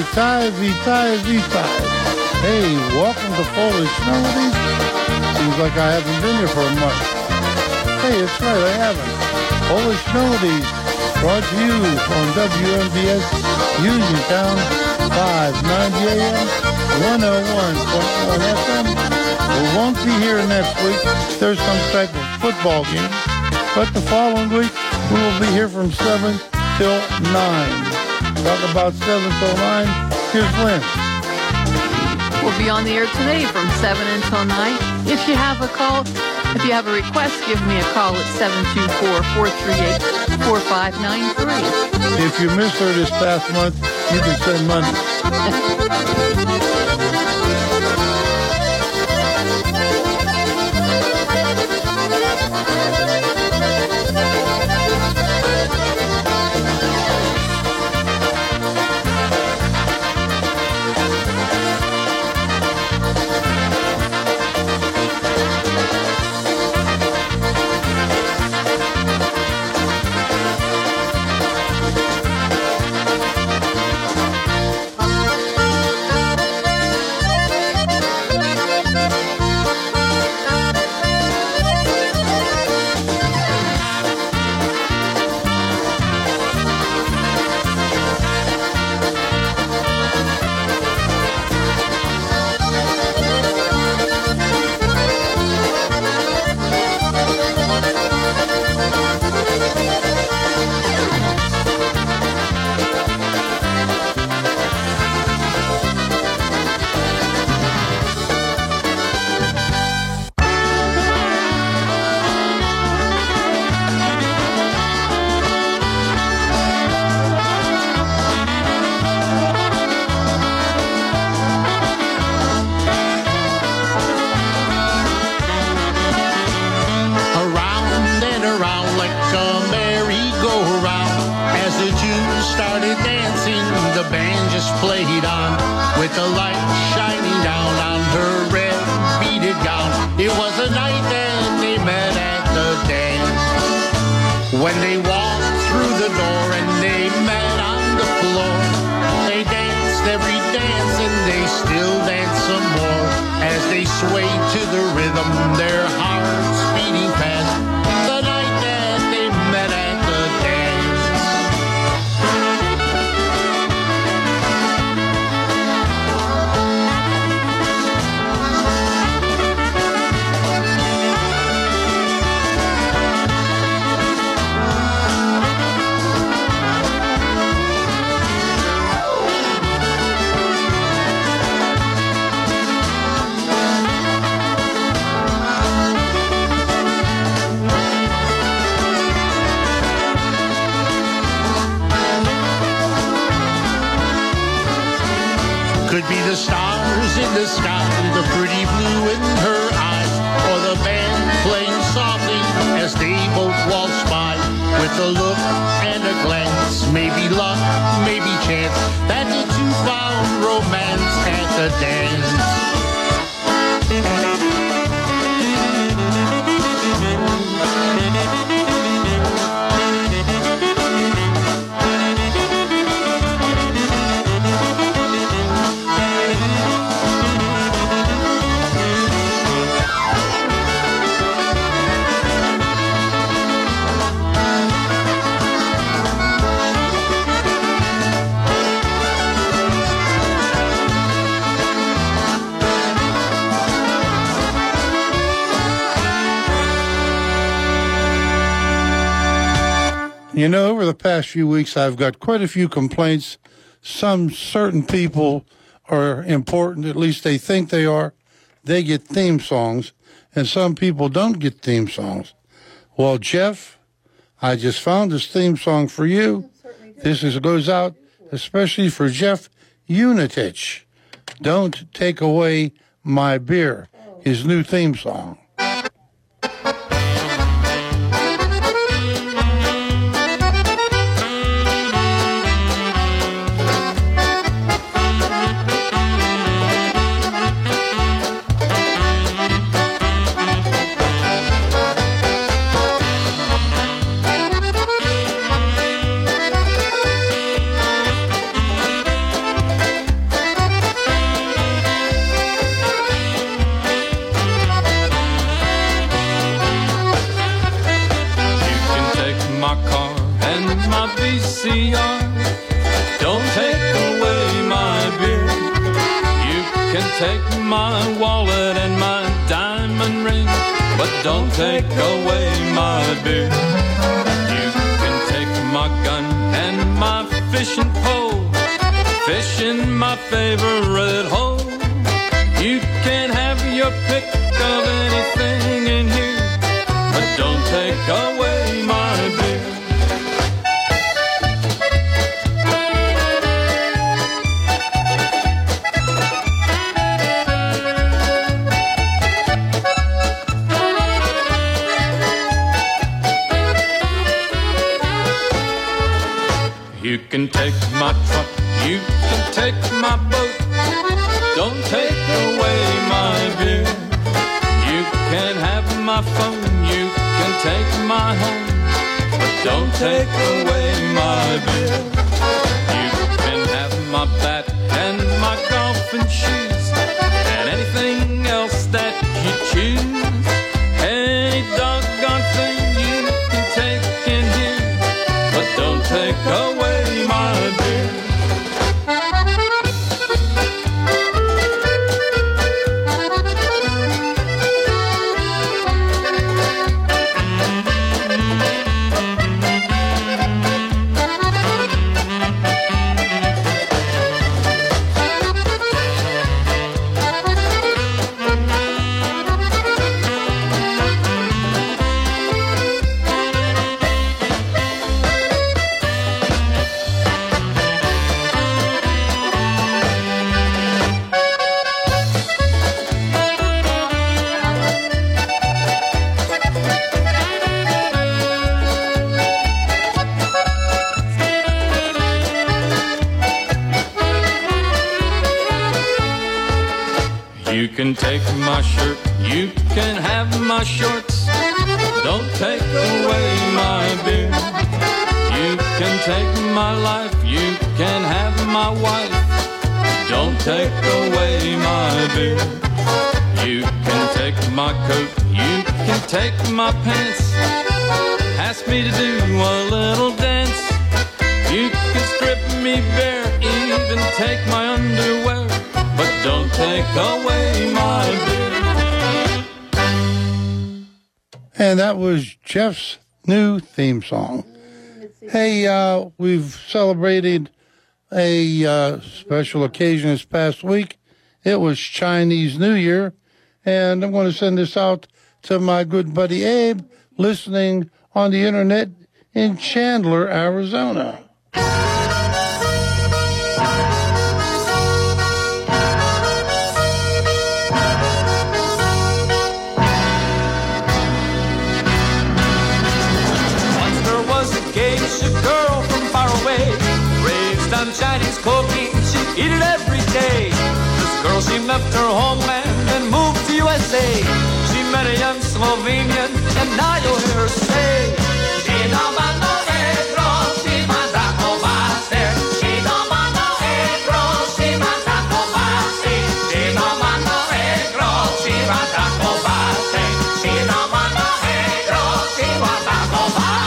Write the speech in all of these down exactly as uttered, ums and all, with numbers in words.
Vitae, Vitae, Vitae. Hey, welcome to Polish Melodies. Seems like I haven't been here for a month. Hey, that's right, I haven't. Polish Melodies, brought to you on W M B S Uniontown, five ninety A M, one oh one point one F M. We won't be here next week. There's some type of football game. But the following week, we will be here from seven till nine. Talk about seven till nine. Here's Lynn. We'll be on the air today from seven until nine. If you have a call, if you have a request, give me a call at seven two four, four three eight, four five nine three. If you missed her this past month, you can send money. You know, over the past few weeks, I've got quite a few complaints. Some certain people are important, at least they think they are. They get theme songs, and some people don't get theme songs. Well, Jeff, I just found this theme song for you. This is, goes out especially for Jeff Unitich. Don't Take Away My Beer, his new theme song. take my wallet and my diamond ring, but don't take away my beer. You can take my gun and my fishing pole, fish in my favorite hole. You can have your pick of anything in here, but don't take away my beer. You can take my truck, you can take my boat, don't take away my beer. You can have my phone, you can take my home, but don't take away my beer. You can have my bat and my golfing shoes, and anything else that you choose. Any doggone thing you can take in here, but don't take away my beer. You can take my shirt, you can have my shorts, don't take away my beer. You can take my life, you can have my wife, don't take away my beer. You can take my coat, you can take my pants, ask me to do a little dance. You can strip me bare, even take my underwear, but don't take away my beer. And that was Jeff's new theme song. Hey, uh, we've celebrated a uh, special occasion this past week. It was Chinese New Year, and I'm going to send this out to my good buddy Abe, listening on the internet in Chandler, Arizona. A girl from far away, raised on Chinese cooking, she eat it every day. This girl, she left her homeland and moved to U S A. She met a young Slovenian, and now you'll hear her say, she no mano egro, she manda kobase. She no mano egro, she manda kobase. She no mano egro, she manda kobase. She no mano egro, she manda kobase.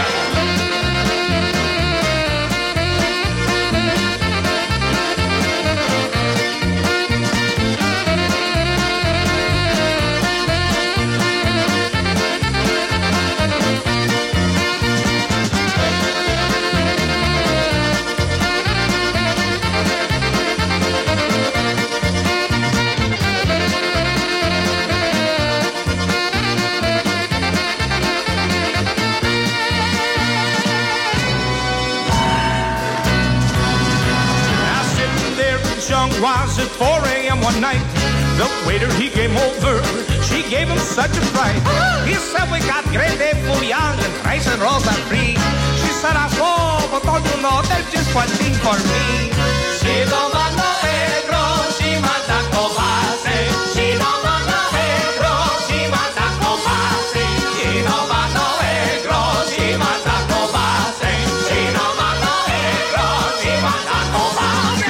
Was at four a.m. one night, the waiter, he came over, she gave him such a fright. He said, we got grande fouillon and rice and rolls are free. She said, I saw, but don't you know, there's just one thing for me. She don't want no egro, she wants a kobase. She don't want no egro, she wants a kobase. She don't want no egro, she wants a kobase. She don't want no egro, she wants a kobase.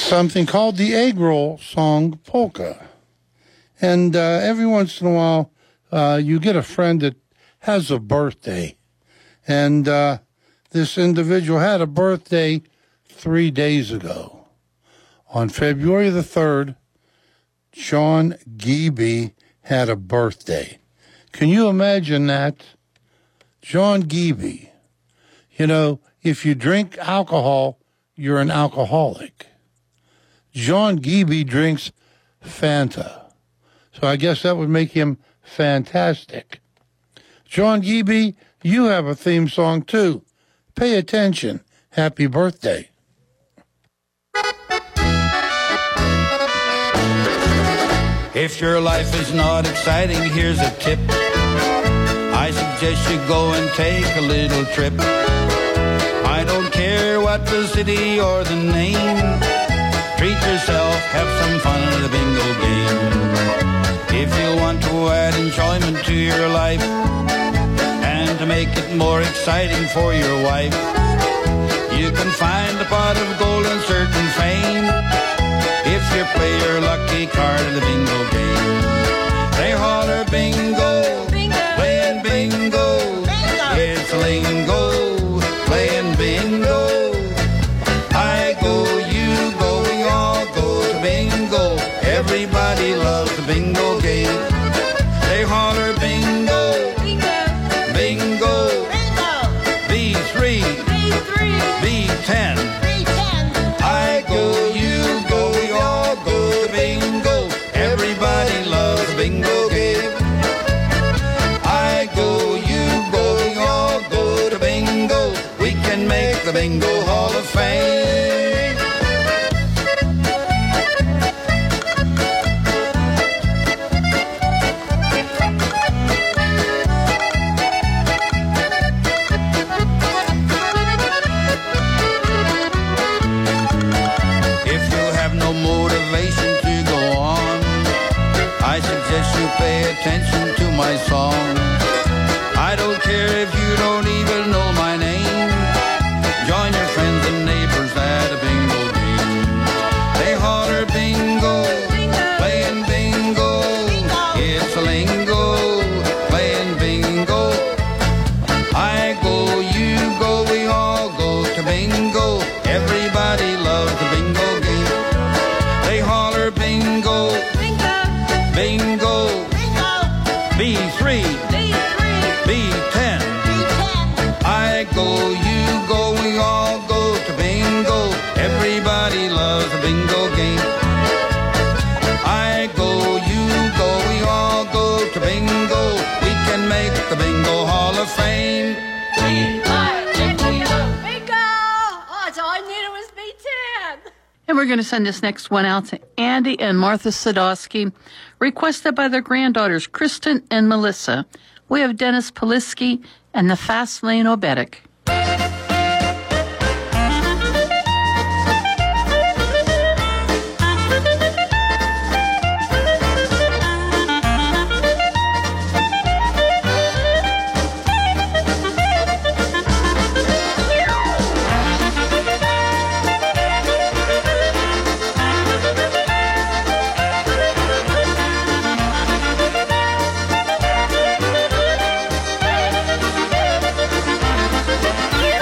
something called the egg roll song polka. And uh, every once in a while, uh, you get a friend that has a birthday. And uh, this individual had a birthday three days ago. On February the third, John Geeby had a birthday. Can you imagine that? John Geeby. You know, if you drink alcohol, you're an alcoholic. John Geeby drinks Fanta. So I guess that would make him fantastic. John Geeby, you have a theme song too. Pay attention. Happy birthday. If your life is not exciting, here's a tip. I suggest you go and take a little trip. I don't care what the city or the name. Treat yourself, have some fun at the bingo game. If you want to add enjoyment to your life and to make it more exciting for your wife, you can find a pot of gold and certain fame if you play your lucky card in the bingo game. They holler bingo, bingo. Playing bingo, bingo. It's lingo, playing bingo. I go, you go, we all go to bingo. Everybody loves the bingo game. They holler bingo, bingo, bingo, bingo. B three, B three, B ten, B ten. I go, you go, we all go to bingo. Everybody loves the bingo game. I go, you go, we all go to bingo. We can make the Bingo Hall of Fame. I suggest you pay attention to my song. I don't care if you don't even know my name. Join your friends and neighbors at a bingo game. They holler bingo, bingo. Playing bingo. Bingo. It's a lingo, playing bingo. I go, you go, we all go to bingo. Everybody loves the bingo game. They holler bingo, bingo, bingo, B three, B three, B ten, B ten. I go, you go, we all go to bingo. Everybody loves a bingo game. I go, you go, we all go to bingo. We can make the Bingo Hall of Fame. Bingo! Oh, it's all I needed was B ten. And we're going to send this next one out to Andy and Martha Sadowski, requested by their granddaughters, Kristen and Melissa. We have Dennis Polisky and the Fast Lane Obetic. Yeah.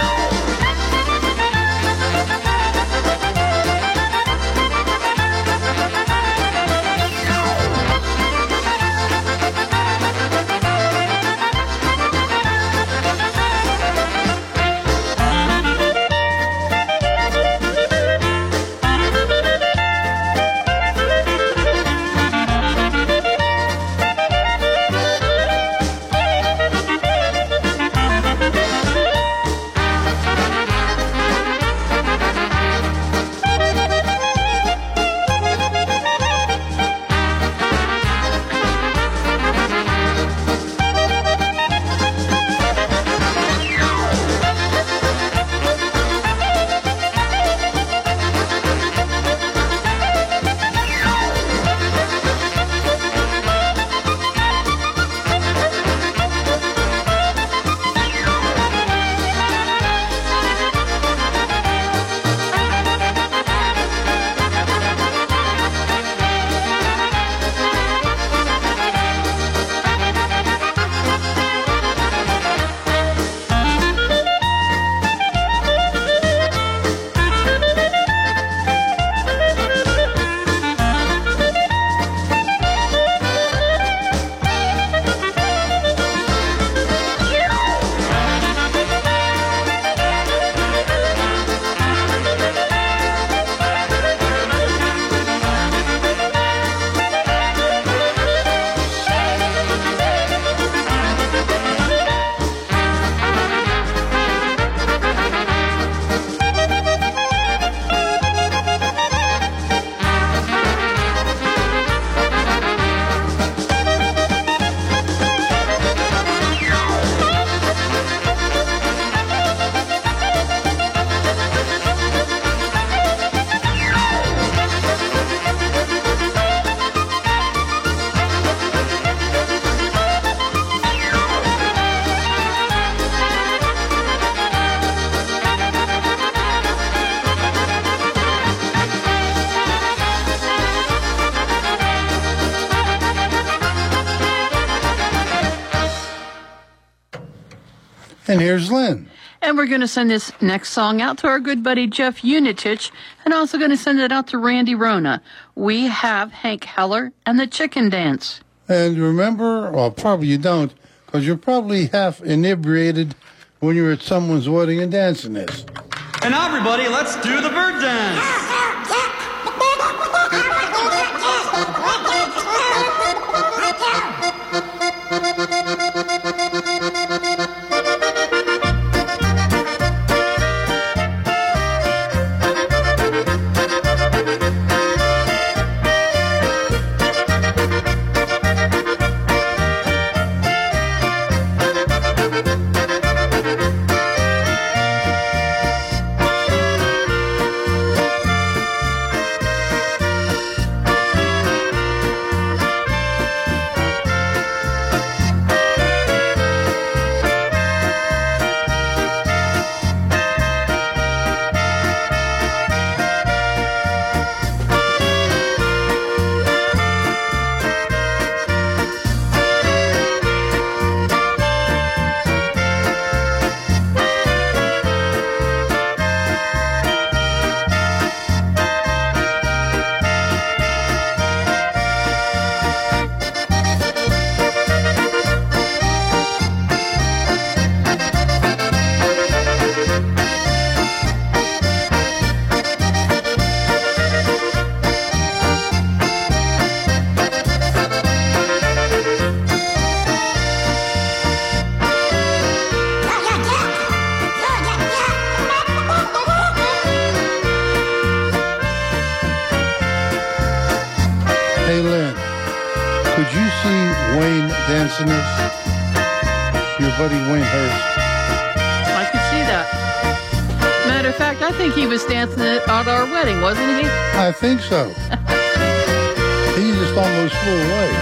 And here's Lynn. And we're going to send this next song out to our good buddy Jeff Unitich, and also going to send it out to Randy Rona. We have Hank Heller and the Chicken Dance. And remember, well, probably you don't, because you're probably half inebriated when you're at someone's wedding and dancing this. And now, everybody, let's do the bird dance. Hey, Lynn, could you see Wayne dancing this? Your buddy Wayne Hurst. I could see that. Matter of fact, I think he was dancing at our wedding, wasn't he? I think so. He just almost flew away.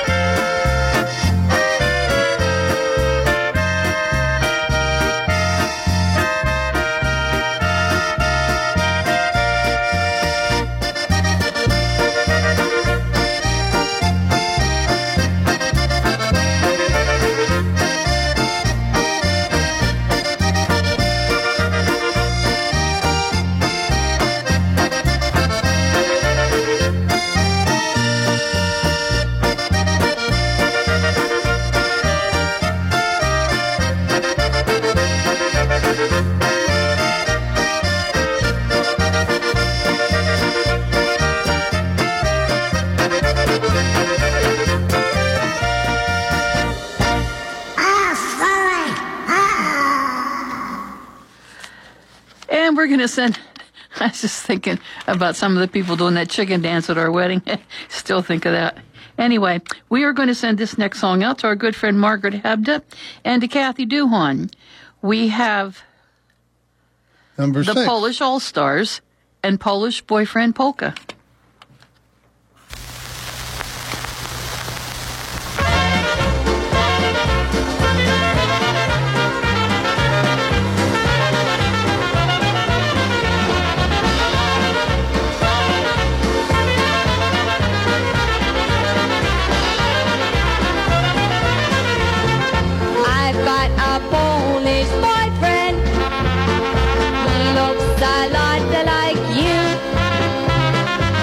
And we're going to send, I was just thinking about some of the people doing that chicken dance at our wedding. Still think of that. Anyway, we are going to send this next song out to our good friend Margaret Hebda and to Kathy Duhon. We have Number the six. Polish All-Stars and Polish Boyfriend Polka. I've got a Polish boyfriend, looks a lot like you.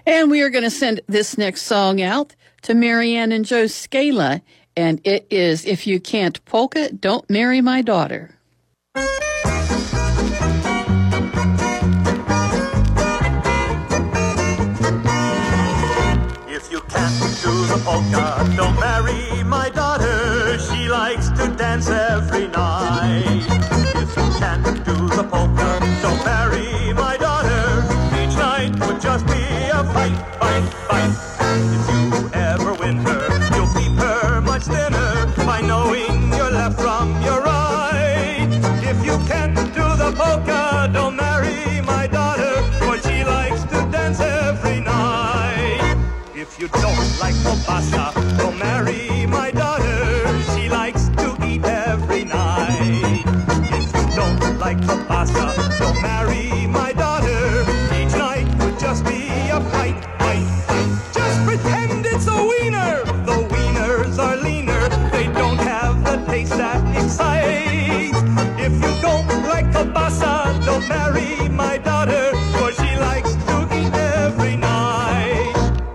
And we are going to send this next song out to Marianne and Joe Scala, and it is If You Can't Polka, Don't Marry My Daughter. If you can't do the polka, don't marry my daughter. She likes to dance every night. If you can't do the polka, don't marry my daughter. Each night would just be a fight, fight, fight. If you ever win her, you'll keep her much thinner by knowing your left from your right. If you can't do the polka, don't marry my daughter, for she likes to dance every night. If you don't like kielbasa, don't marry my daughter. She likes to eat every night. If you don't like kielbasa, don't marry my daughter. Each night would just be a fight, fight, fight. Just pretend it's a wiener. The wieners are leaner. They don't have the taste that excites. If you don't like kielbasa, don't marry my daughter, for she likes to eat every night.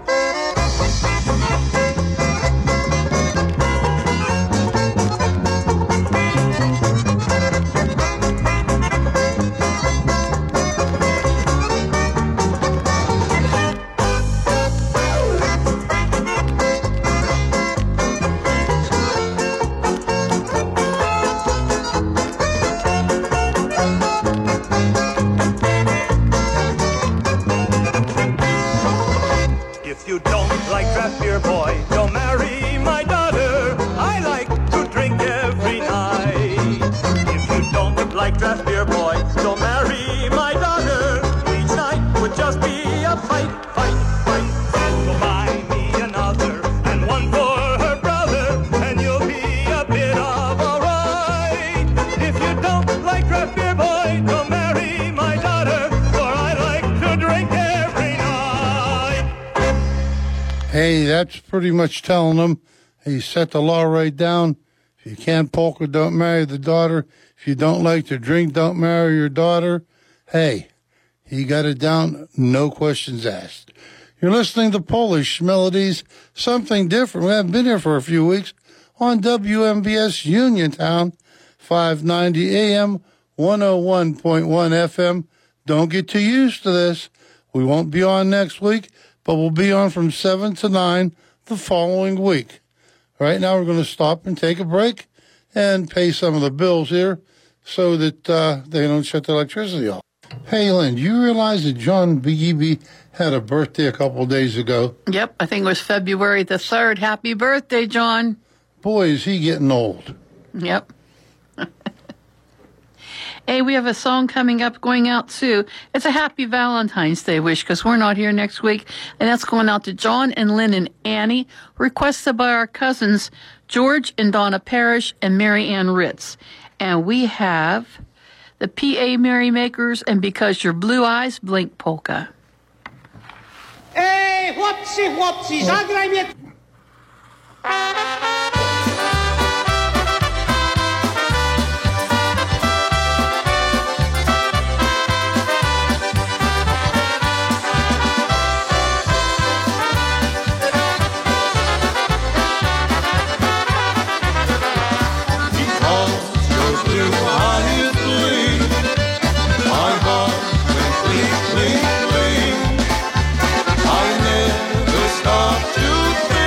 If you don't like draft beer, boy, don't marry my daughter. I like to drink every night. If you don't like draft beer, boy, don't marry my daughter. Each night would just be a fight, fight, fight. So buy me another and one for her brother, and you'll be a bit of a right. If you don't like draft beer, boy, don't marry my daughter, for I like to drink every night. Hey, that's pretty much telling them, he set the law right down. If you can't polka, don't marry the daughter. If you don't like to drink, don't marry your daughter. Hey, he got it down, no questions asked. You're listening to Polish Melodies, something different. We haven't been here for a few weeks on W M B S Uniontown, five ninety A M, one oh one point one F M. Don't get too used to this. We won't be on next week, but we'll be on from seven to nine the following week. Right now, we're going to stop and take a break and pay some of the bills here so that uh, they don't shut the electricity off. Hey, Lynn, do you realize that John Beebe had a birthday a couple of days ago? Yep, I think it was February the third. Happy birthday, John. Boy, is he getting old. Yep. Hey, we have a song coming up going out too. It's a happy Valentine's Day wish because we're not here next week. And that's going out to John and Lynn and Annie, requested by our cousins George and Donna Parrish and Mary Ann Ritz. And we have the P A Merrymakers and Because Your Blue Eyes Blink Polka. Ej, chłopcy, chłopcy, zagraj mnie... Stop to think.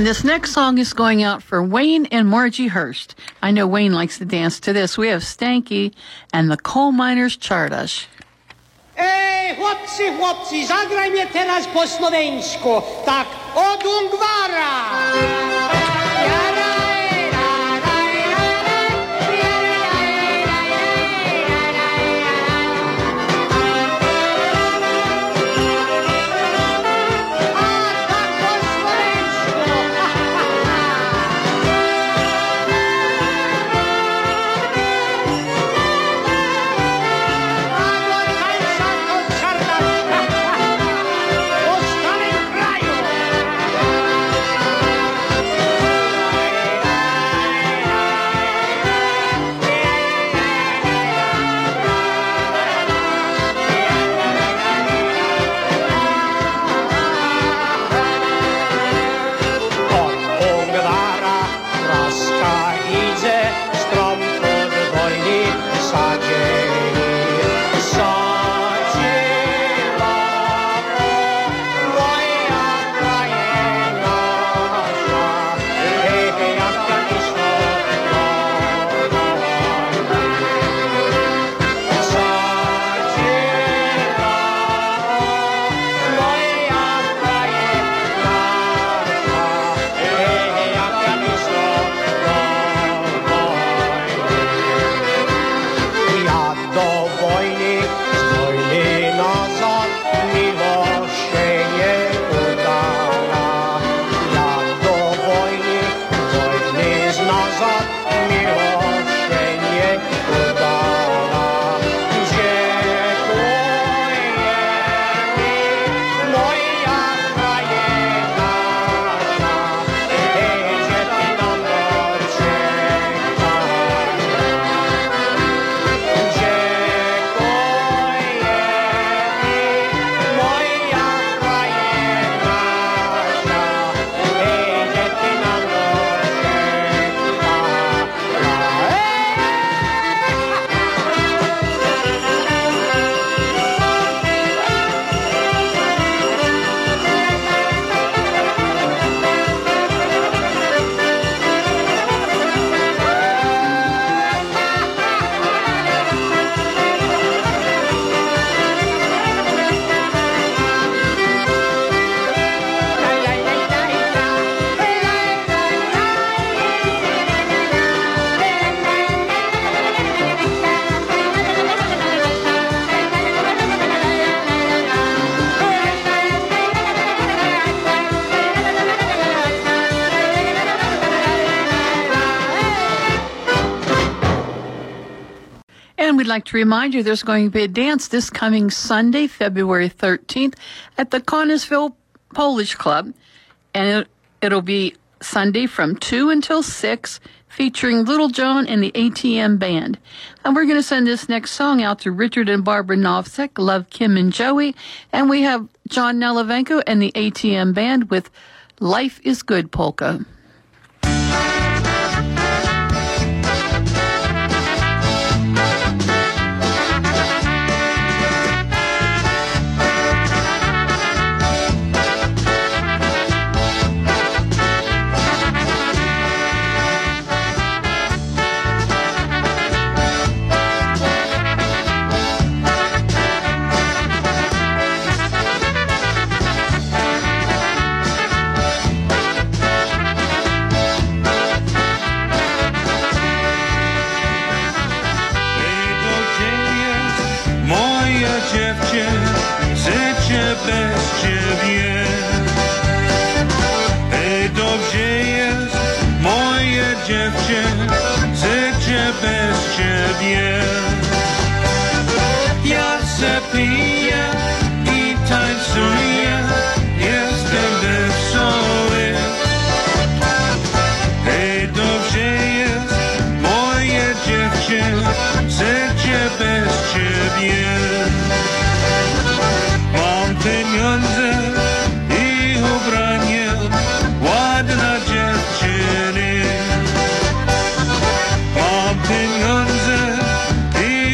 And this next song is going out for Wayne and Margie Hurst. I know Wayne likes to dance to this. We have Stanky and the Coal Miners Czardaś. Ej, chłopcy, chłopcy, zagraj mnie teraz po słoweńsku. Tak, od Ungwara. We'd like to remind you there's going to be a dance this coming Sunday, February thirteenth, at the Connersville Polish Club. And it, it'll be Sunday from two until six, featuring Little John and the A T M Band. And we're going to send this next song out to Richard and Barbara Novsek, Love, Kim, and Joey. And we have John Nelevenko and the A T M Band with Life is Good Polka. Pieniądze i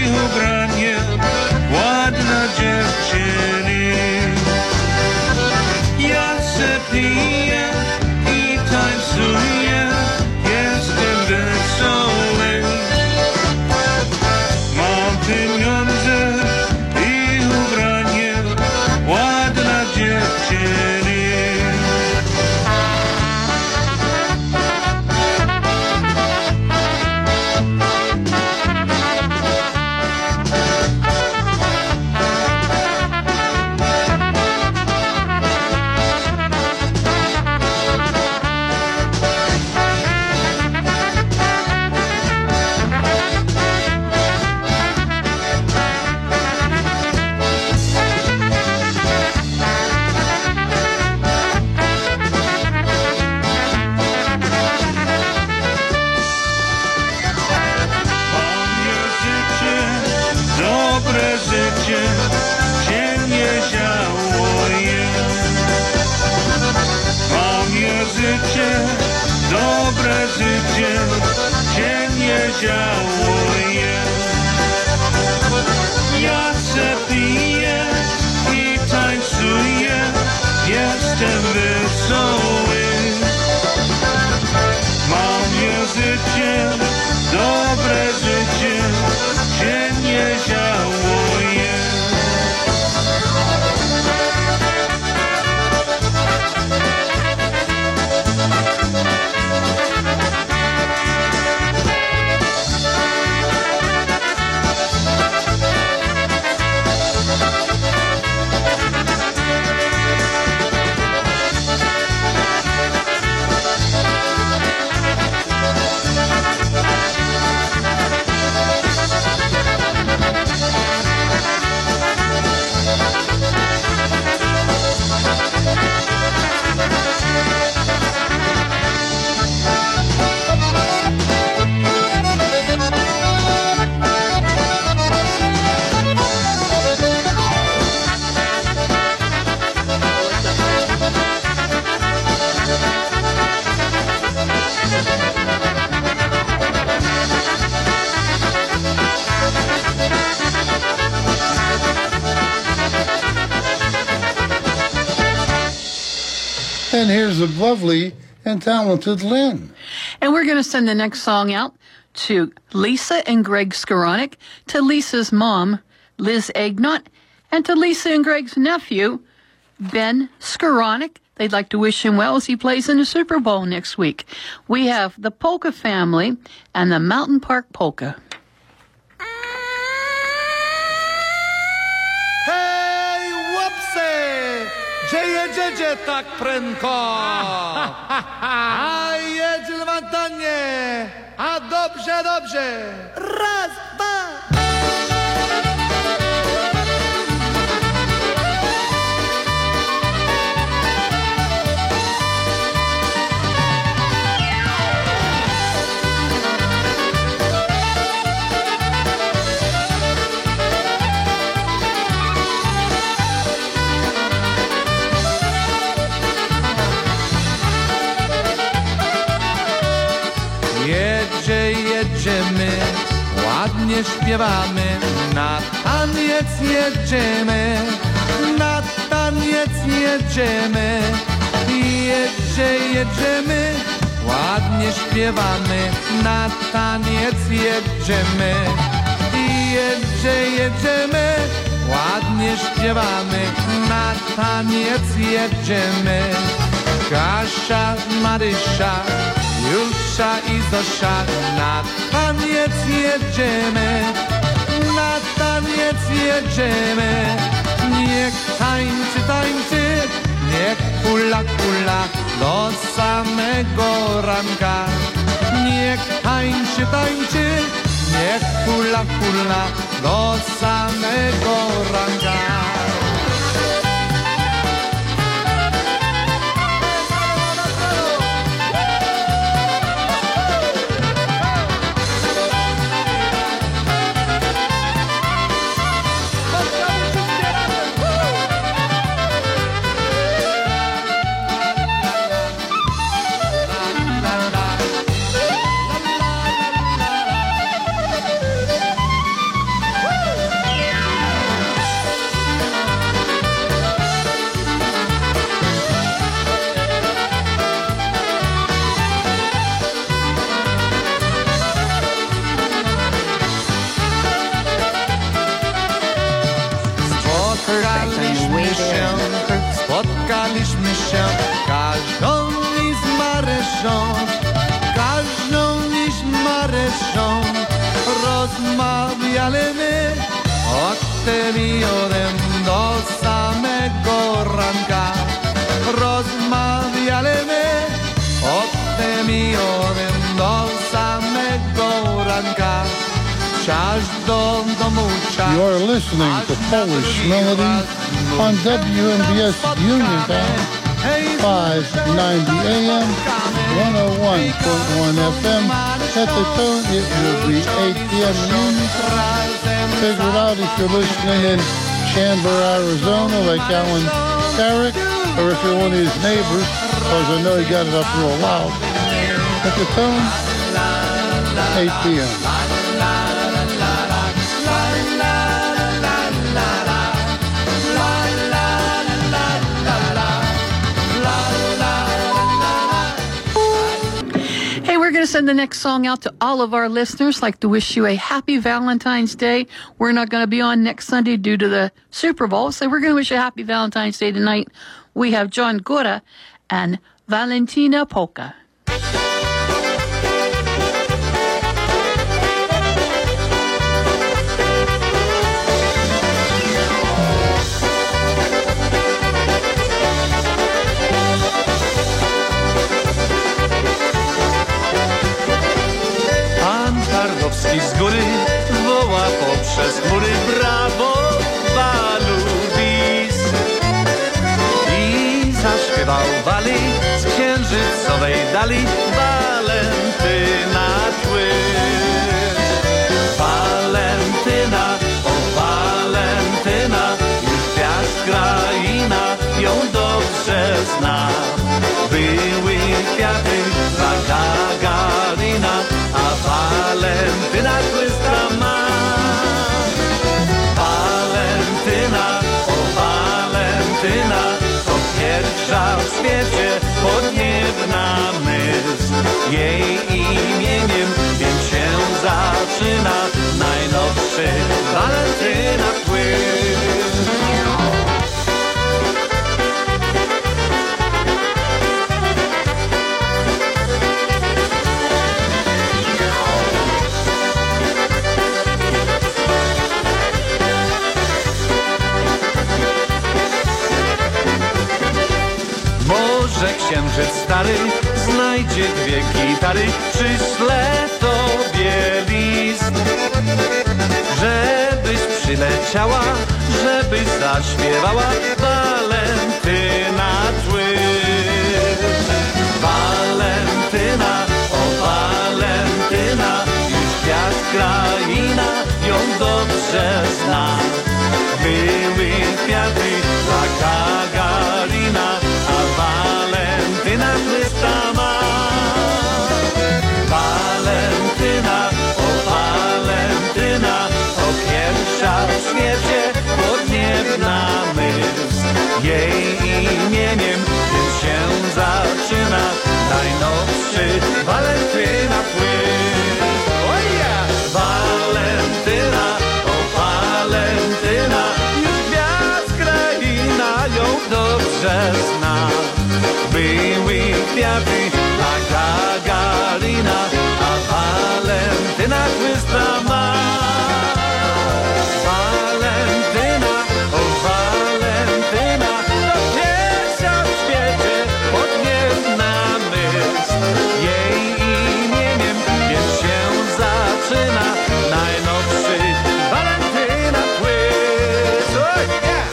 życie cię nie żałuję. Moje życie, dobre życie cię nie żałuję. Ja se piję i tańcuję, jestem wesoły. Moje życie, dobre życie cię nie żałuję. And here's the lovely and talented Lynn. And we're going to send the next song out to Lisa and Greg Skoranek, to Lisa's mom, Liz Agnott, and to Lisa and Greg's nephew, Ben Skoranek. They'd like to wish him well as he plays in the Super Bowl next week. We have the Polka Family and the Mountain Park Polka. Hej, łopsy! Gdzie jedziecie tak prędko? A jedź lwantanie! A dobrze, dobrze! Raz, dwa! Jedzie, jedziemy, ładnie śpiewamy, na taniec jedziemy, na taniec jedziemy. Jedzie, jedziemy, ładnie śpiewamy, na taniec jedziemy. Jedzie, jedziemy, ładnie śpiewamy, na taniec jedziemy. Kasia, Marysia, Jusza i Zosia, na taniec jedziemy, na taniec jedziemy. Niech tańczy, tańczy, niech hula, hula do samego ranka. Niech tańczy, tańczy, niech hula, hula do samego ranka. Spotkaliśmy się każdą i z Marysią, każdą i z Marysią. Rozmawialiśmy o tym i o tym do samego ranka. Rozmawialiśmy o tym i o tym do samego ranka. You're listening to Polish Melody on W M B S Uniontown, five ninety A M, one oh one point one F M, Set the tone, it will be eight p.m. You figure it out if you're listening in Chandler, Arizona, like Alan Carrick, or if you're one of his neighbors, because I know he got it up real loud. Set the tone, eight p.m. We're going to send the next song out to all of our listeners. Like to wish you a happy Valentine's Day. We're not going to be on next Sunday due to the Super Bowl, so we're going to wish you a happy Valentine's Day tonight. We have John Gora and Valentina Polka. Z góry woła poprzez chmury brawo, balu bis. I zaśpiewał Wali z księżycowej dali Walentyna tły. Walentyna, o Walentyna, już gwiazd kraina ją dobrze zna. Były kwiaty dla Gagarina, a Walentyna tłyska ma. Walentyna, o Walentyna, to pierwsza w świecie podniebna myśl. Jej imieniem więc się zaczyna najnowszy Walentyna płyn. Może księżyc stary znajdzie dwie gitary, przyślę tobie list, żebyś przyleciała, żebyś zaśpiewała Walentyna tły. Walentyna, o Walentyna, już gwiazd kraina ją dobrze zna. Były kwiaty dla Gagarina, a Walentyna tłyska ma. Walentyna, o Walentyna, to pierwsza w świecie podniebna myśl. Jej imieniem więc się zaczyna najnowszy Walentyna płyn. Oh yeah! Walentyna, o Walentyna, już gwiazd kraina ją dobrze zna. Były kwiaty dla Gagarina, a Walentyna tłyska ma. Walentyna, o Walentyna, to pierwsza w świecie podniebna myśl. Jej imieniem więc się zaczyna najnowszy Walentyna płyn. Oh, yeah!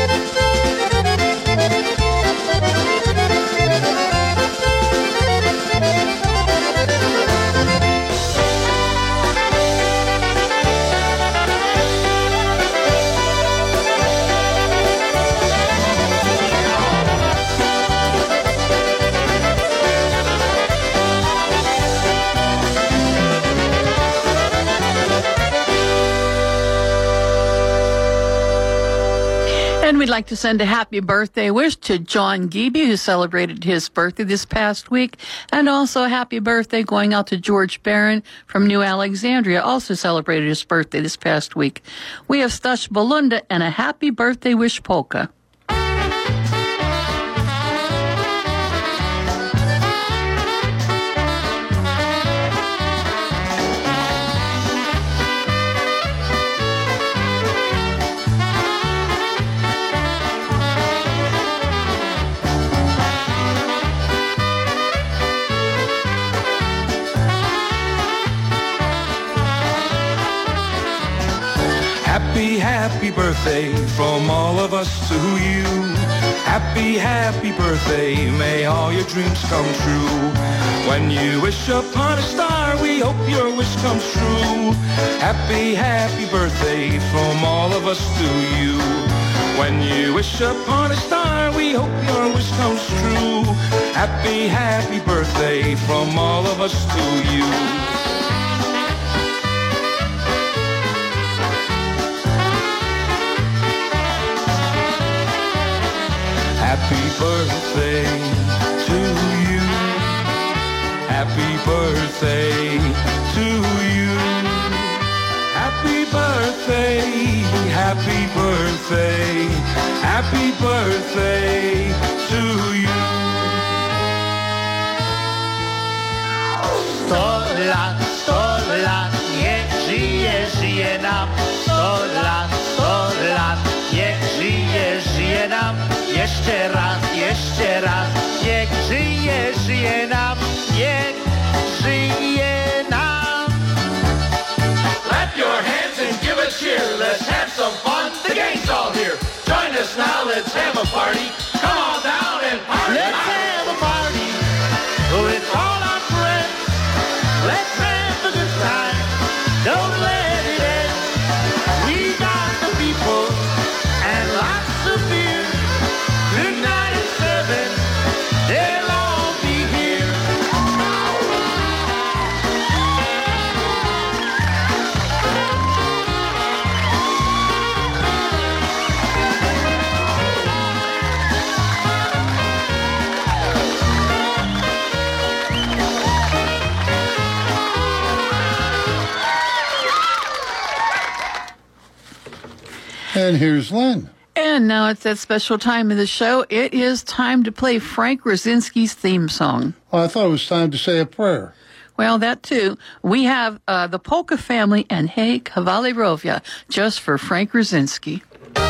And we'd like to send a happy birthday wish to John Geeby, who celebrated his birthday this past week, and also a happy birthday going out to George Barron from New Alexandria, also celebrated his birthday this past week. We have Stash Balunda and a happy birthday wish polka. Happy, happy birthday from all of us to you. Happy, happy birthday, may all your dreams come true. When you wish upon a star, we hope your wish comes true. Happy, happy birthday from all of us to you. When you wish upon a star, we hope your wish comes true. Happy, happy birthday from all of us to you. Happy birthday to you. Happy birthday to you. Happy birthday, happy birthday, happy birthday to you. Sto lat, sto lat, niech żyje, żyje nam. Sto lat, sto lat, niech żyje, żyje nam. Jeszcze raz, jeszcze raz, niech żyje, żyje nam, niech żyje nam. Clap your hands and give a cheer, let's have some fun, the gang's all here. Join us now, let's have a party, come on down and party. Let's have a party, with all our friends, let's have a good time, don't let it end. We got the people, and lots of beer. Tonight at seven, they'll all be here. And here's Lynn. And now it's that special time of the show. It is time to play Frank Rosinski's theme song. Well, I thought it was time to say a prayer. Well, that too. We have uh, the Polka Family and Hey Kavalerovia just for Frank Rosinski.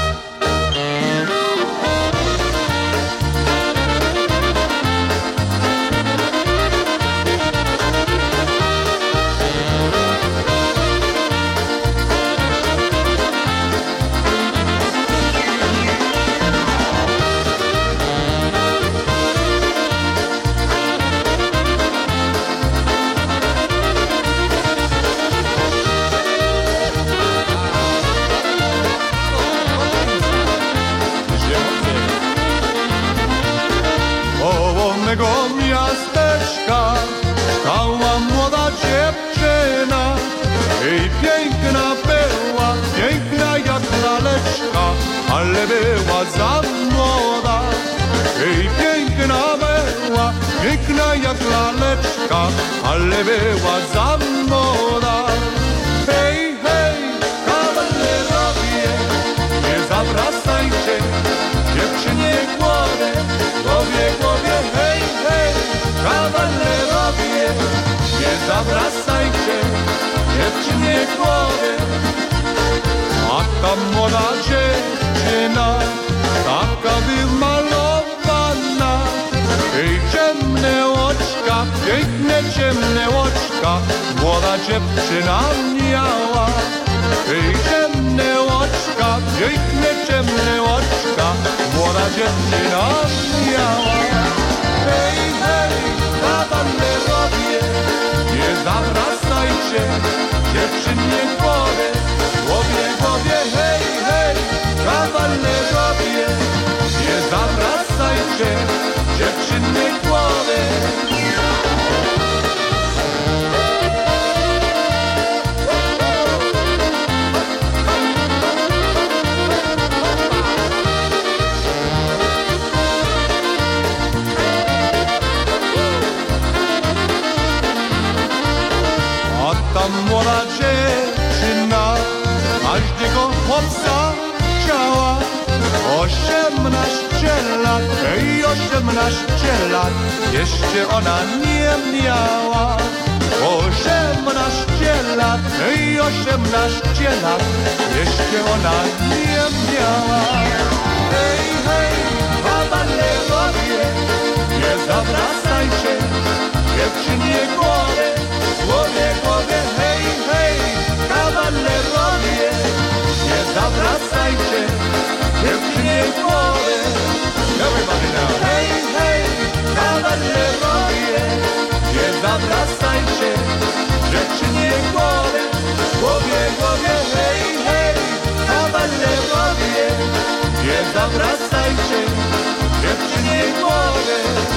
Miasteczka stała młoda dziewczyna i piękna była, piękna jak laleczka, ale była za młoda. I piękna była, piękna jak laleczka, ale była za młoda. Hej, hej, kawalerowie, nie zawracajcie dziewczynie głowy, głowie, głowie, hej, hej, kawalerowie, nie zawracajcie dziewczynie głowy. A ta młoda dziewczyna, taka wymalowana, i ciemne oczka, piękne ciemne oczka, młoda dziewczyna miała. I ciemne oczka, piękne ciemne oczka, młoda dziewczyna miała. Hej, hej, kawalerowie, nie zawracajcie dziewczynie głowy, głowie, głowie, hej, hej, kawalerowie, nie zawracajcie dziewczynie głowy. Ta młoda dziewczyna każdego chłopca chciała. Osiemnaście lat, ej, osiemnaście lat, jeszcze ona nie miała. Osiemnaście lat, ej, osiemnaście lat, jeszcze ona nie miała. Hej, hej, kawalerowie, nie zawracajcie dziewczynie głowy, głowie, głowie, hej, hej, kawalerowie, nie zawracajcie dziewczynie głowy. zawracajcie, dziewczynie głowy, głowie, głowie, hej, hej, kawalerowie, nie zawracajcie, dziewczynie głowy.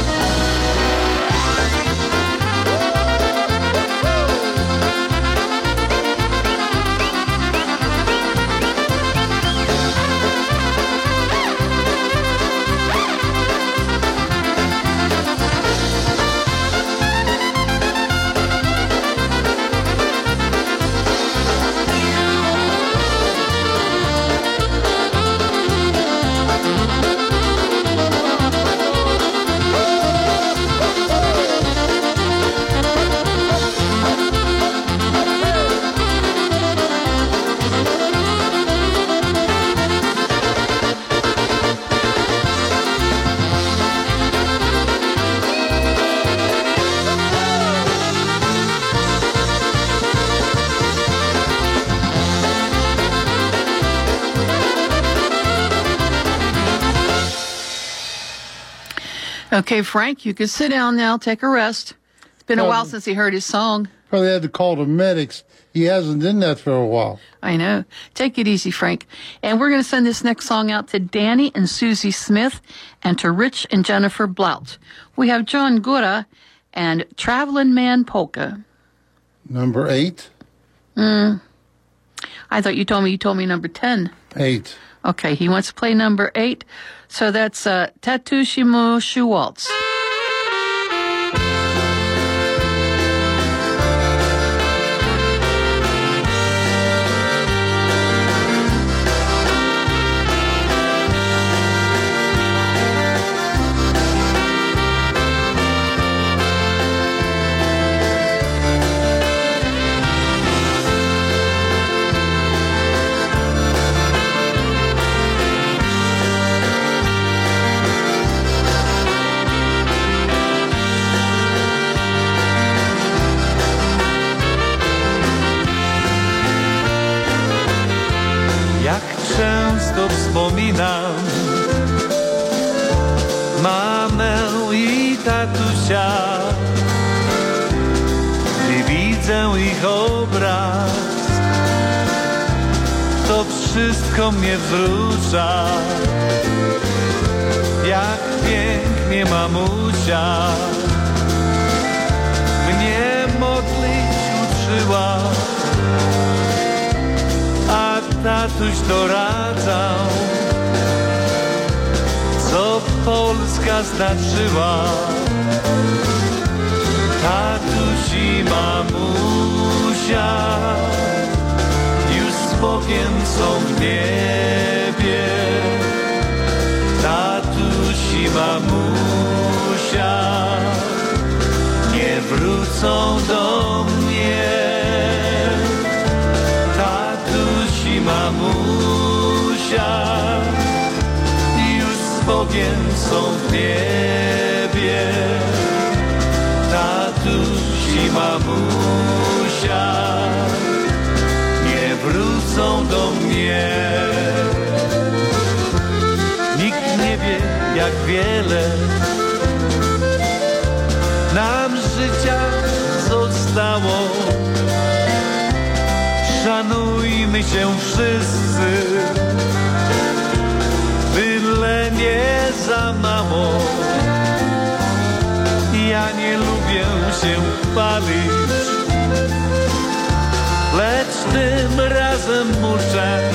Okay, Frank, you can sit down now, take a rest. It's been a while since he heard his song. Probably had to call the medics. He hasn't done that for a while. I know. Take it easy, Frank. And we're going to send this next song out to Danny and Susie Smith and to Rich and Jennifer Blout. We have John Gura and Travelin' Man Polka. Number eight? Mm. I thought you told me you told me number ten. Eight. Okay, he wants to play number eight. So that's uh, Tatushimu Shoe Waltz. Często wspominam mamę i tatusia, gdy widzę ich obraz, to wszystko mnie wzrusza. Jak pięknie mamusia mnie modlić uczyła, a tatuś doradzał, co Polska znaczyła. Tatuś i mamusia już z Bogiem są w niebie. Tatuś i mamusia nie wrócą do mnie. Mamusia już z Bogiem są w niebie. Tatuś i mamusia nie wrócą do mnie. Nikt nie wie, jak wiele nam życia zostało. Szanujmy się wszyscy, byle nie za mało. Ja nie lubię się chwalić, lecz tym razem muszę,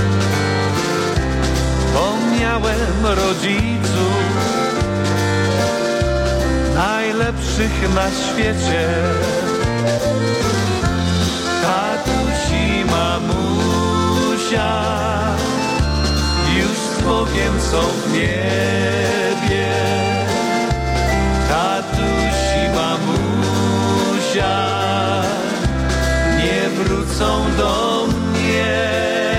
bo miałem rodziców najlepszych na świecie. Tatuś i mamusia już z Bogiem są w niebie. Tatuś i mamusia nie wrócą do mnie.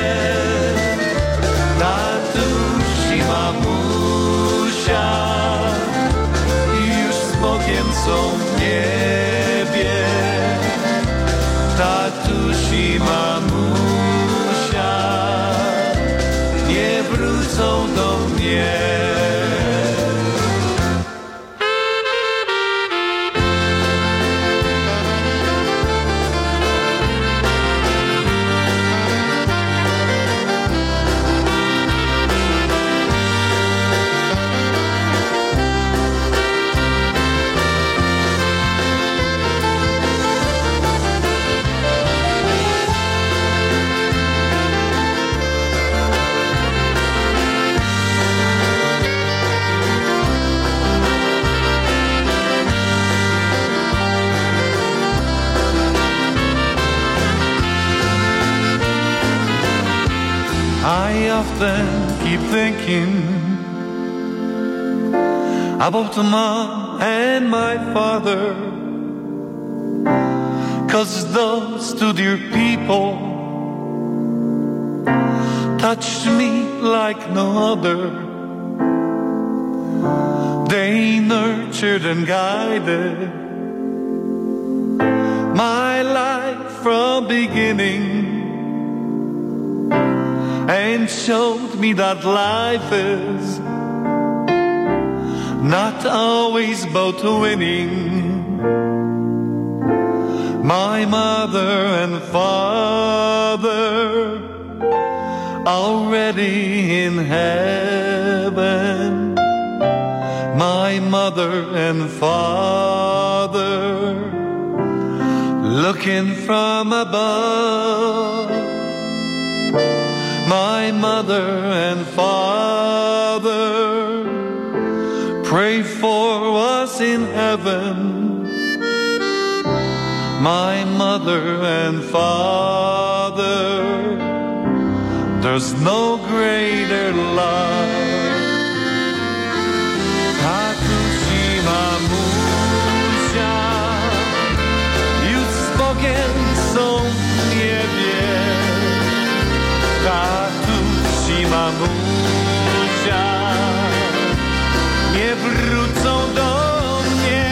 Tatuś i mamusia już z Bogiem są w niebie. Tatuś i mamusia nie wrócą do mnie. often keep thinking about mom and my father, 'cause those two dear people touched me like no other. They nurtured and guided my life from beginning, and showed me that life is not always about winning. My mother and father already in heaven. My mother and father looking from above. My mother and father pray for us in heaven. My mother and father, there's no greater love. Takushima Musha, you've spoken so niebie. Takushima Musha, nie wrócą do mnie.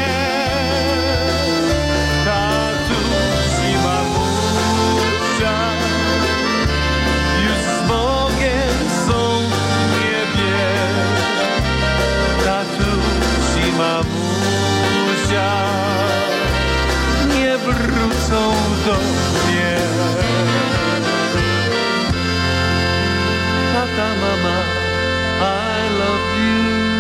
Takushima Musha, już z Bogiem są w niebie. Takushima Musha, nie wrócą do mnie. Tata, mama, I love you.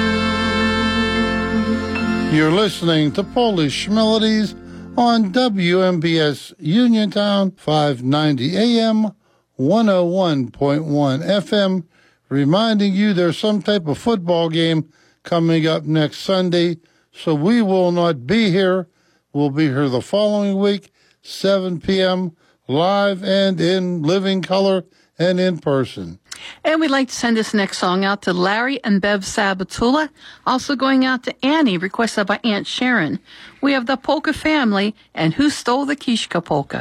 You're listening to Polish Melodies on W M B S Uniontown, five ninety A M, one oh one point one F M, reminding you there's some type of football game coming up next Sunday, so we will not be here. We'll be here the following week, seven p.m., live and in living color and in person. And we'd like to send this next song out to Larry and Bev Sabatula. Also going out to Annie, requested by Aunt Sharon. We have the Polka Family and Who Stole the Kishka Polka.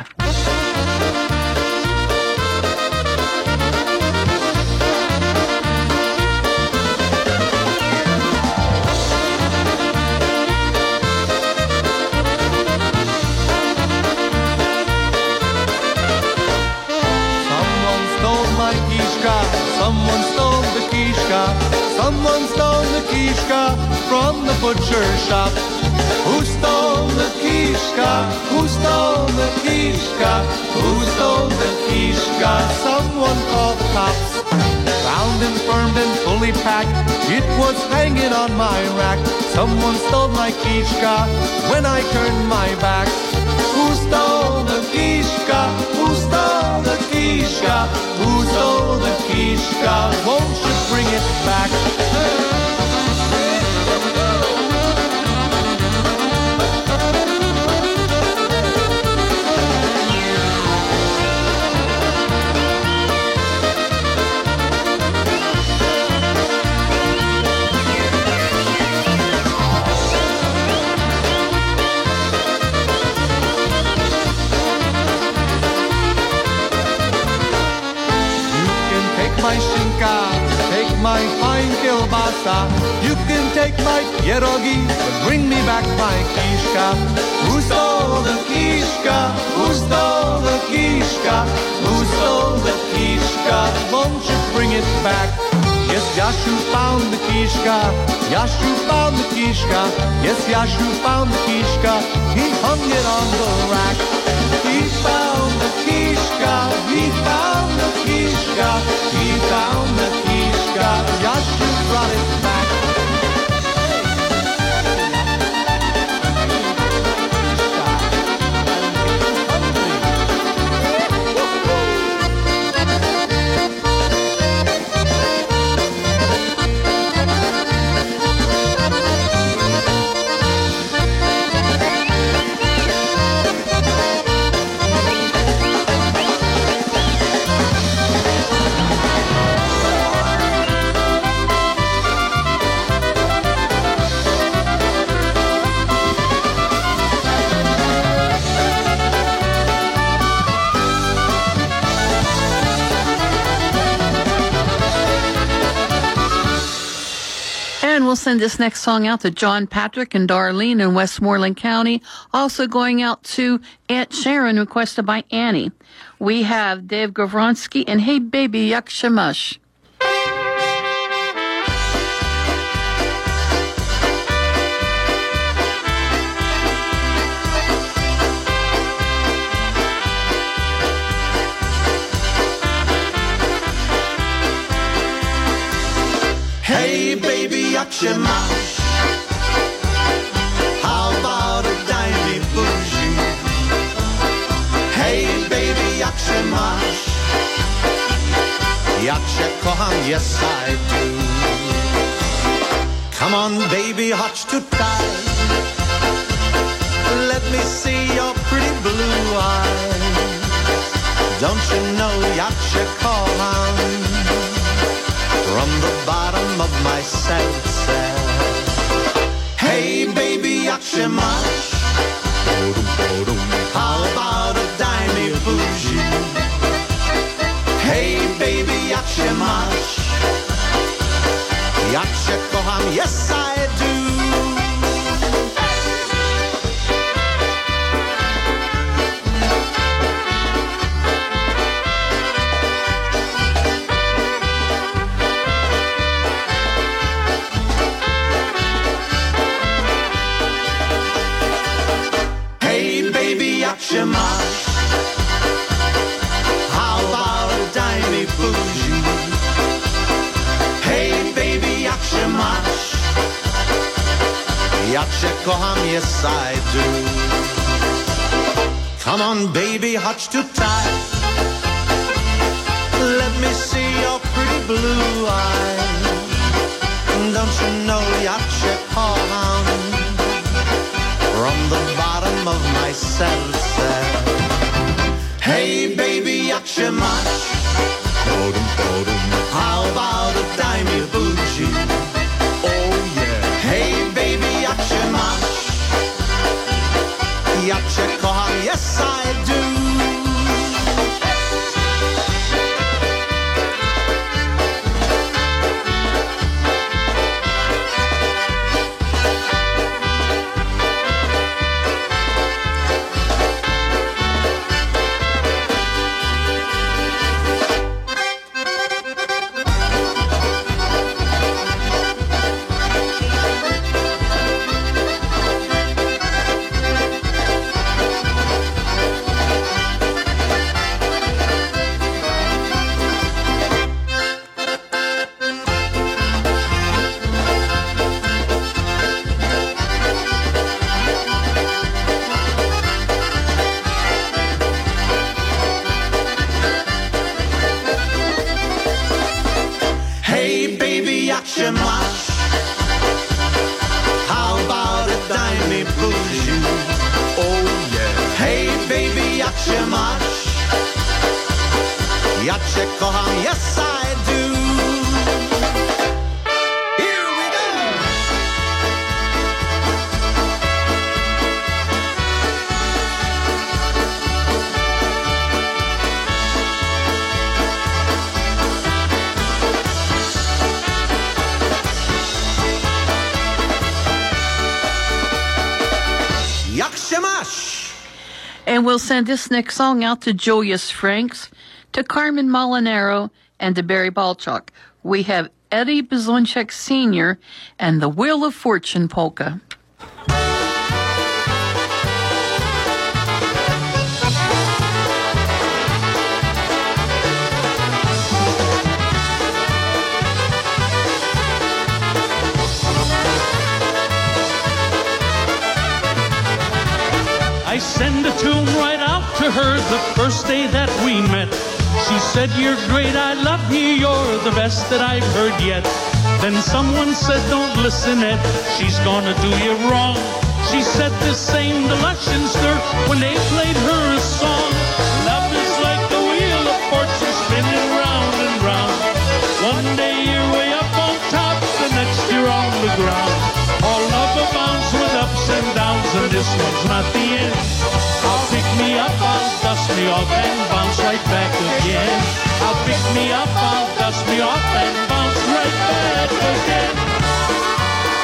Someone stole the kishka, someone stole the kishka from the butcher shop. Who stole the kishka? Who stole the kishka? Who stole the kishka? Someone called the cops. Bound and firmed and fully packed, it was hanging on my rack. Someone stole my kishka when I turned my back. Who stole the kishka? Who stole the kishka? Who stole the kishka? Won't you bring it back? My shinka, take my fine kielbasa. You can take my pierogi, but bring me back my kishka. Who stole the kishka? Who stole the kishka? Who stole the kishka? Won't you bring it back? Yes, Yashu found the kishka. Yashu found the kishka. Yes, Yashu found the kishka. He hung it on the rack. He found the kishka. He found the kishka. He found the kishka. Yashu brought it back. we'll send this next song out to John Patrick and Darlene in Westmoreland County. Also going out to Aunt Sharon, requested by Annie. We have Dave Gavronsky and Hey Baby Yakshamash. Hey baby Yakshamash, how about a dimey bougie? Hey baby Yakshamash, Yaksha kocham, yes I do. Come on baby, hotch to tie. Let me see your pretty blue eyes. Don't you know Yaksha kocham? From the bottom of my senses. Hey baby Yakshamash, how about a dimey bougie? Hey baby Yakshamash, Yaksha kocham, yes I do. Yakshamash, how about a dimey bougie? Hey baby Yakshamash, Yaksha kocham, yes I do. Come on baby, hotch to tie. Let me see your pretty blue eyes. Don't you know Yaksha kocham? From the bottom of my senses. Hey baby Yakshamash, how about a dimey bougie? Oh yeah. Hey baby Yakshamash, Yaksha kocham, yes I do. Yakshamash, how about a dimey bougie? Oh yeah. Hey baby Yakshamash, Yaksha kocham, yes I do. Here we go. Yakshamash. And we'll send this next song out to Julius Franks, to Carmen Molinaro, and to Barry Balchuk. We have Eddie Blazonczyk Senior and the Wheel of Fortune polka. I send a tune right out to her the first day that we met. She said, you're great, I love you, you're the best that I've heard yet. Then someone said, don't listen, Ed, she's gonna do you wrong. She said the same to Lushenster when they played her a song. Love is like the wheel of fortune spinning round and round. One day you're way up on top, the next you're on the ground. All love abounds with ups and downs, and this one's not the end. I'll pick me up, I'll dust me off and bounce right back again. I'll pick me up, I'll dust me off and bounce right back again.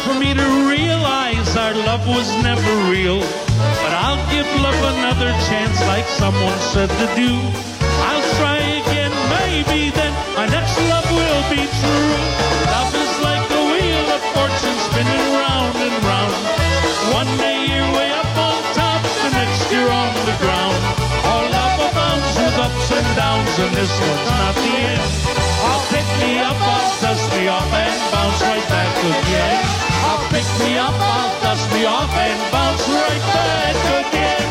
for me to realize our love was never real. But I'll give love another chance like someone said to do. I'll try again, maybe then our next love will be true. Love is like a wheel of fortune spinning round and round. One day you're way up on top, the next you're on the ground. All love abounds with ups and downs, and this one's not the end. I'll pick me up, I'll dust me off and bounce right back again. I'll pick me up, I'll dust me off and bounce right back again.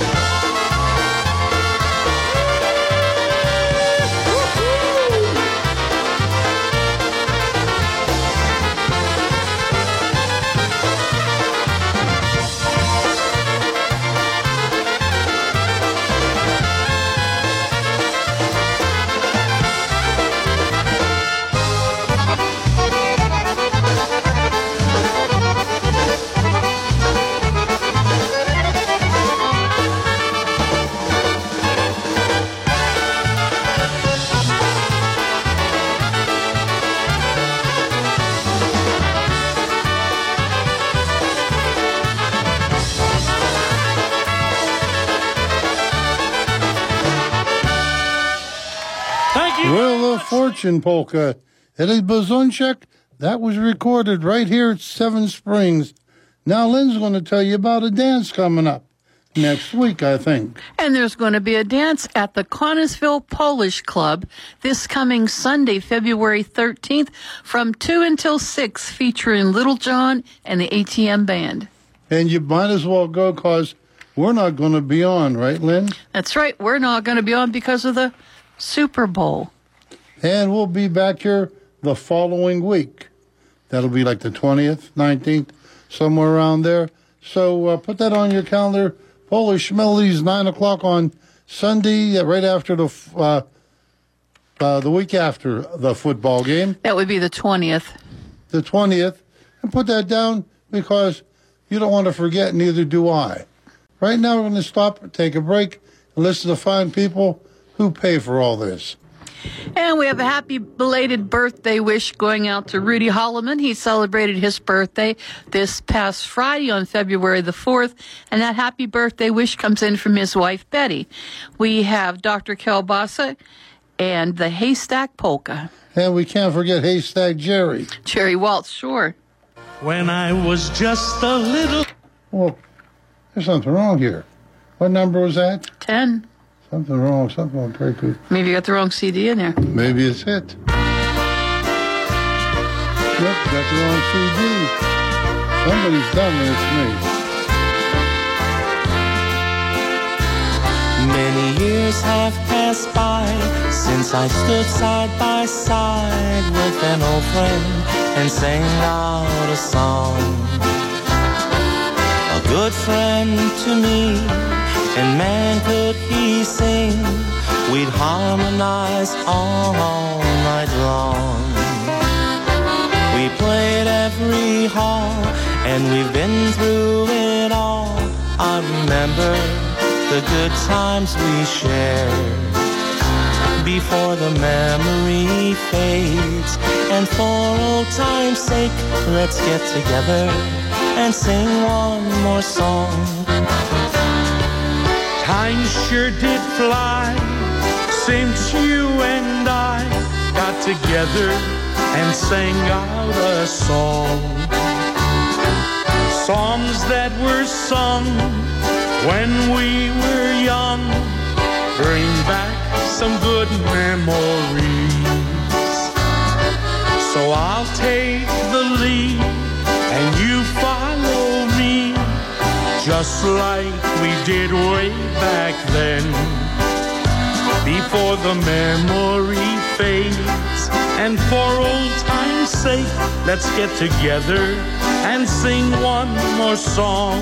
Wheel of Fortune polka. Eddie Blazonczyk, that was recorded right here at Seven Springs. Now Lynn's going to tell you about a dance coming up next week, I think. And there's going to be a dance at the Connersville Polish Club this coming Sunday, February thirteenth, from two until six, featuring Little John and the A T M Band. And you might as well go because we're not going to be on, right, Lynn? That's right. We're not going to be on because of the Super Bowl. And we'll be back here the following week. That'll be like the twentieth, nineteenth, somewhere around there. So uh, put that on your calendar. Polish Melodies, nine o'clock on Sunday, uh, right after the uh, uh, the week after the football game. That would be the twentieth. The twentieth. And put that down because you don't want to forget, neither do I. Right now we're going to stop, take a break, and listen to fine people who pay for all this. And we have a happy belated birthday wish going out to Rudy Holloman. He celebrated his birthday this past Friday on February the fourth, and that happy birthday wish comes in from his wife, Betty. We have Doctor Kielbasa and the Haystack Polka. And we can't forget Haystack Jerry. Jerry Waltz, sure. When I was just a little... Well, there's something wrong here. What number was that? Ten. Something wrong, something wrong, very good. Maybe you got the wrong C D in there. Maybe it's it. Yep, got the wrong C D. Somebody's done it, it's me. Many years have passed by since I stood side by side with an old friend and sang out a song. A good friend to me, and man could he sing. We'd harmonize all night long. We played every hall, and we've been through it all. I remember the good times we shared. Before the memory fades, and for old time's sake, let's get together and sing one more song. Time sure did fly since you and I got together and sang out a song. Songs that were sung when we were young bring back some good memories. So I'll take the lead and you follow me, just like we did way back then. Before the memory fades, and for old time's sake, let's get together and sing one more song.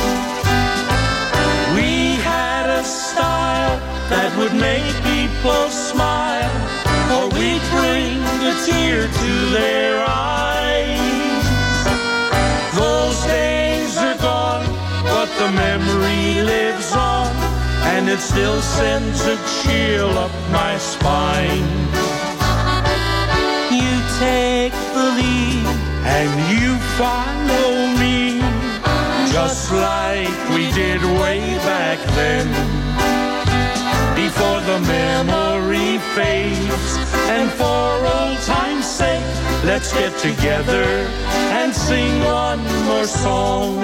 We had a style that would make people smile, or we'd bring a tear to their eyes. Those days are gone, but the memory lives on, and it still sends a chill up my spine. You take the lead and you follow just like we did way back then. Before the memory fades, and for old time's sake, let's get together and sing one more song.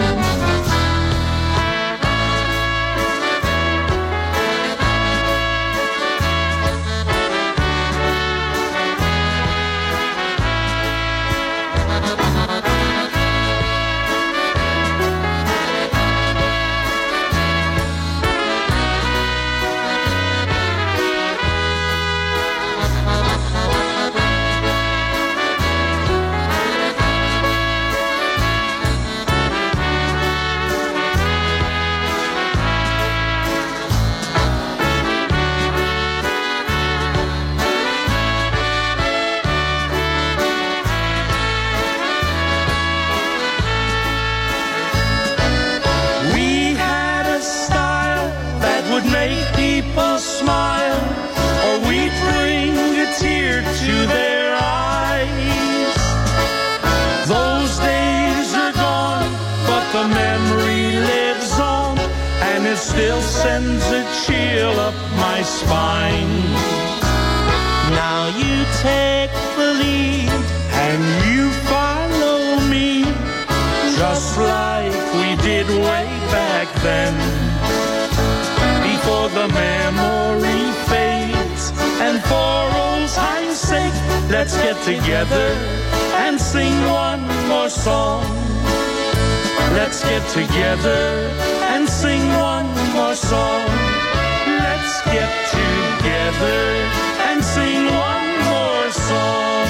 Still sends a chill up my spine. Now you take the lead and you follow me, just like we did way back then. Before the memory fades, and for old time's sake, let's get together and sing one more song. Let's get together and sing one more song. Let's get together and sing one more song.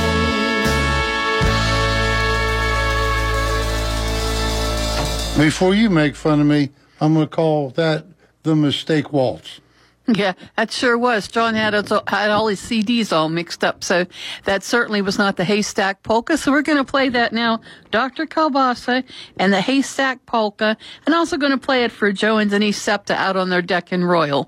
Before you make fun of me, I'm going to call that the mistake waltz. Yeah, that sure was. John had, had all his C Ds all mixed up, so that certainly was not the Haystack Polka. So we're going to play that now, Doctor Kalbasa and the Haystack Polka, and also going to play it for Joe and Denise Septa out on their deck in Royal.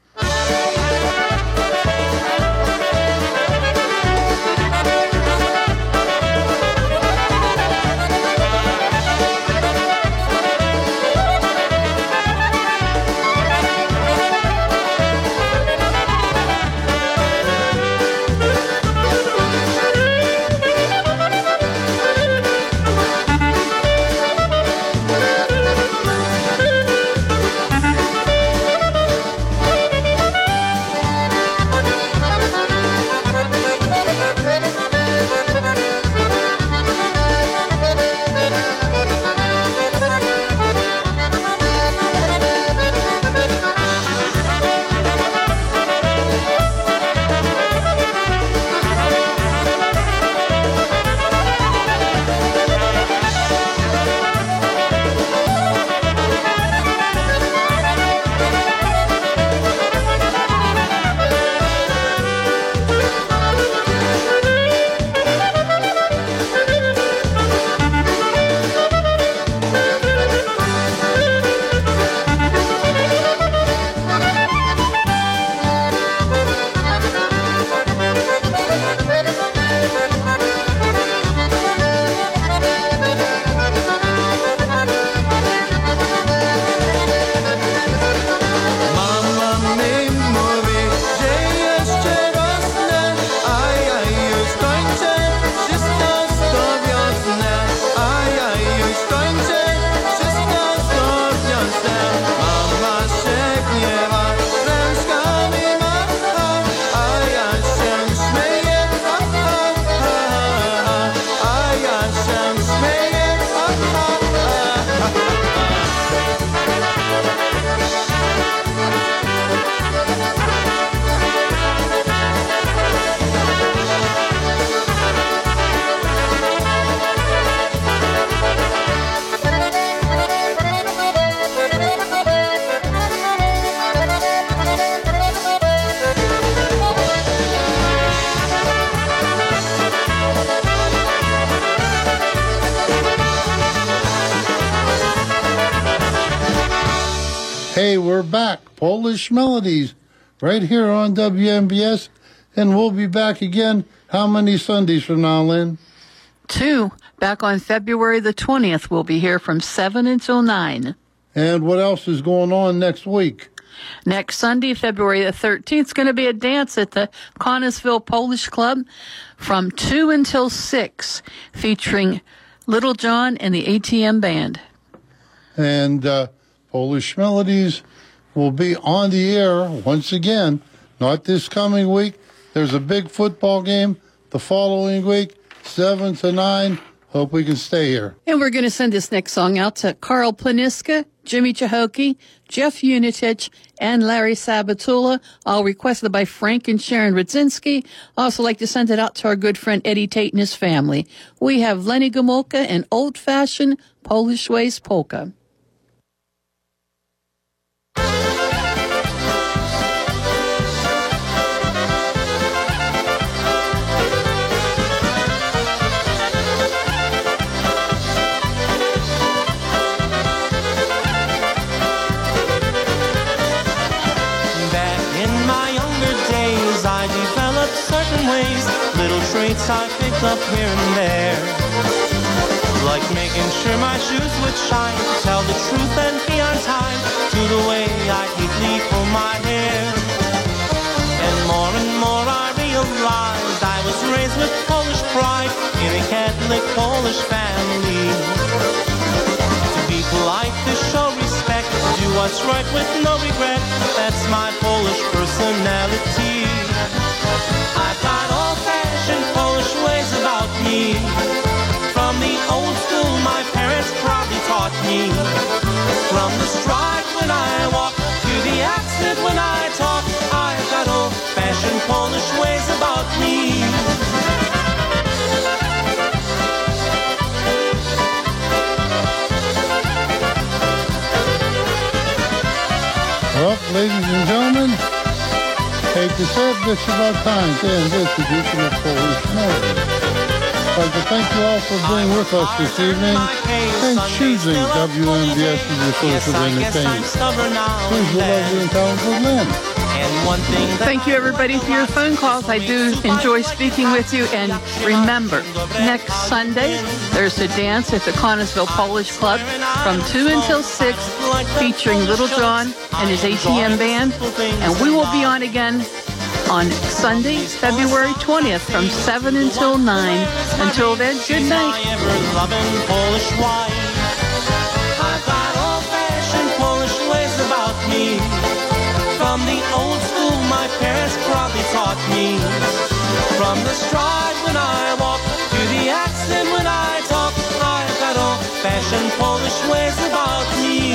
Hey, we're back. Polish Melodies, right here on W M B S. And we'll be back again, how many Sundays from now, Lynn? Two. Back on February the twentieth. We'll be here from seven until nine. And what else is going on next week? Next Sunday, February the thirteenth, is going to be a dance at the Connellsville Polish Club from two until six, featuring Little John and the A T M Band. And uh, Polish Melodies will be on the air once again, not this coming week. There's a big football game the following week, seven to nine. Hope we can stay here. And we're going to send this next song out to Carl Planiska, Jimmy Chahoki, Jeff Unitich, and Larry Sabatula, all requested by Frank and Sharon Rudzinski. Also like to send it out to our good friend Eddie Tate and his family. We have Lenny Gomulka and Old-Fashioned Polish Ways Polka. Ways, little traits I picked up here and there, like making sure my shoes would shine, tell the truth and be on time, to the way I neatly pull my hair. And more and more I realized I was raised with Polish pride in a Catholic Polish family. To be polite, to show respect, do what's right with no regret, that's my Polish personality. I've got old-fashioned Polish ways about me. From the old school my parents probably taught me. From the stride when I walk to the accent when I talk, I've got old-fashioned Polish ways about me. Well, ladies and gentlemen, take a sip, it's about time to end this edition of Polish Melodies. I'd like to thank you all for being with us this evening and choosing W M B S as your source of entertainment. Here's the lovely and talented Lynn. Thank you, everybody, for your phone calls. I do enjoy speaking with you. And remember, next Sunday, there's a dance at the Connellsville Polish Club from two until six, featuring Little John and his A T M Band. And we will be on again on Sunday, February twentieth, from seven until nine. Until then, good night. I've got old-fashioned Polish ways about me. From the old school my parents probably taught me. From the stride when I walk to the accent when I talk, I've got old-fashioned Polish ways about me.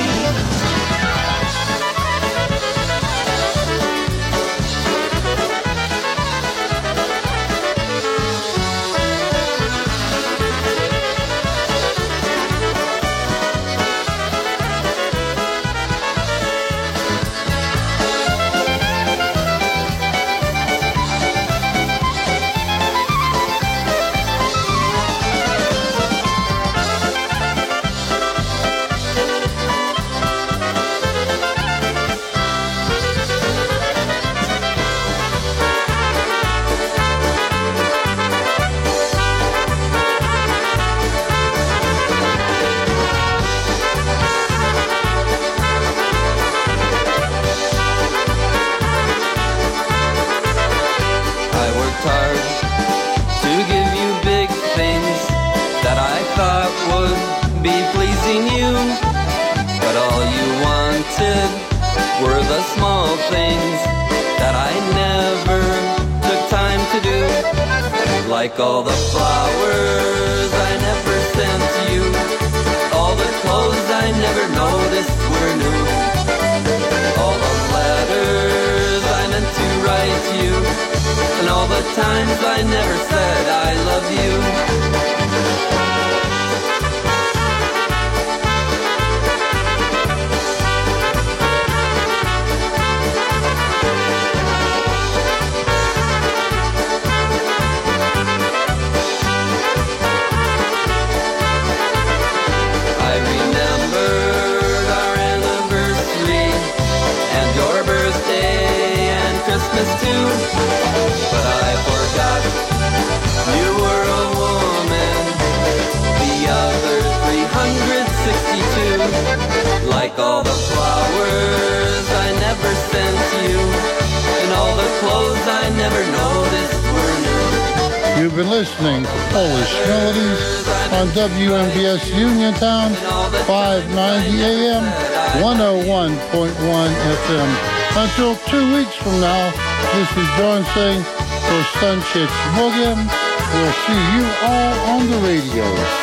Were the small things that I never took time to do, like all the flowers I never sent to you, all the clothes I never noticed were new, all the letters I meant to write to you, and all the times I never said I love you. Christmas too, but I forgot you all the flowers I never sent you, and all the clothes I never noticed were new. You've been listening to Polish Melodies on W M B S Uniontown, five ninety A M, one oh one point one F M. Until two weeks from now, this is John saying, for Sunchich Bogiem, we'll see you all on the radio.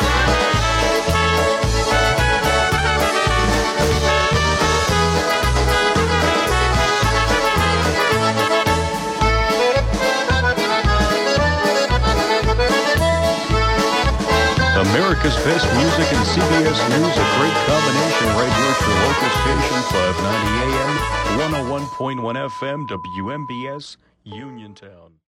America's best music and C B S News, a great combination right here at your local station, five ninety A M, one oh one point one F M, W M B S, Uniontown.